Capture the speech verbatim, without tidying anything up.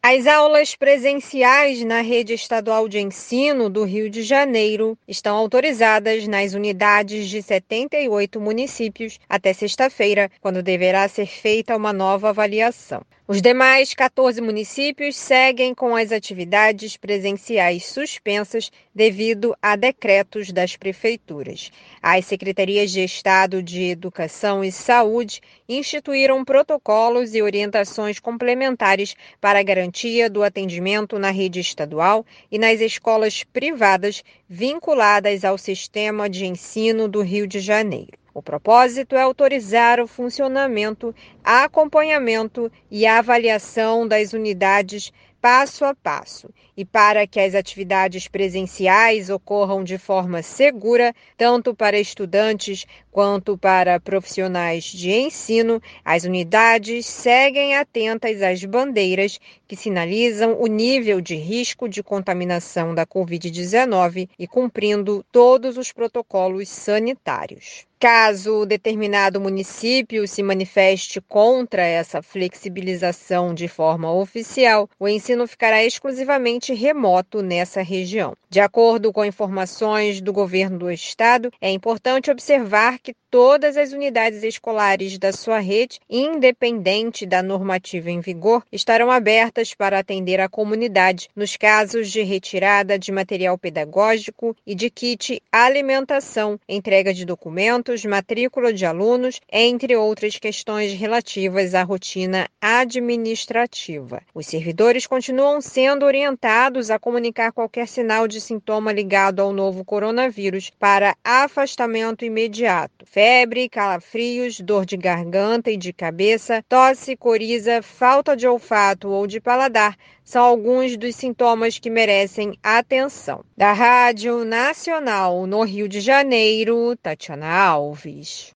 As aulas presenciais na rede estadual de ensino do Rio de Janeiro estão autorizadas nas unidades de setenta e oito municípios até sexta-feira, quando deverá ser feita uma nova avaliação. Os demais quatorze municípios seguem com as atividades presenciais suspensas devido a decretos das prefeituras. As secretarias de Estado de Educação e Saúde instituíram protocolos e orientações complementares para a garantia do atendimento na rede estadual e nas escolas privadas vinculadas ao sistema de ensino do Rio de Janeiro. O propósito é autorizar o funcionamento, acompanhamento e avaliação das unidades passo a passo, e para que as atividades presenciais ocorram de forma segura, tanto para estudantes quanto para profissionais de ensino, as unidades seguem atentas às bandeiras que sinalizam o nível de risco de contaminação da covid dezenove e cumprindo todos os protocolos sanitários. Caso determinado município se manifeste contra essa flexibilização de forma oficial, o ensino ficará exclusivamente remoto nessa região. De acordo com informações do governo do estado, é importante observar que todas as unidades escolares da sua rede, independente da normativa em vigor, estarão abertas para atender a comunidade nos casos de retirada de material pedagógico e de kit alimentação, entrega de documentos, matrícula de alunos, entre outras questões relativas à rotina administrativa. Os servidores continuam sendo orientados a comunicar qualquer sinal de sintoma ligado ao novo coronavírus para afastamento imediato. Febre, calafrios, dor de garganta e de cabeça, tosse, coriza, falta de olfato ou de paladar são alguns dos sintomas que merecem atenção. Da Rádio Nacional no Rio de Janeiro, Tatiana Alves.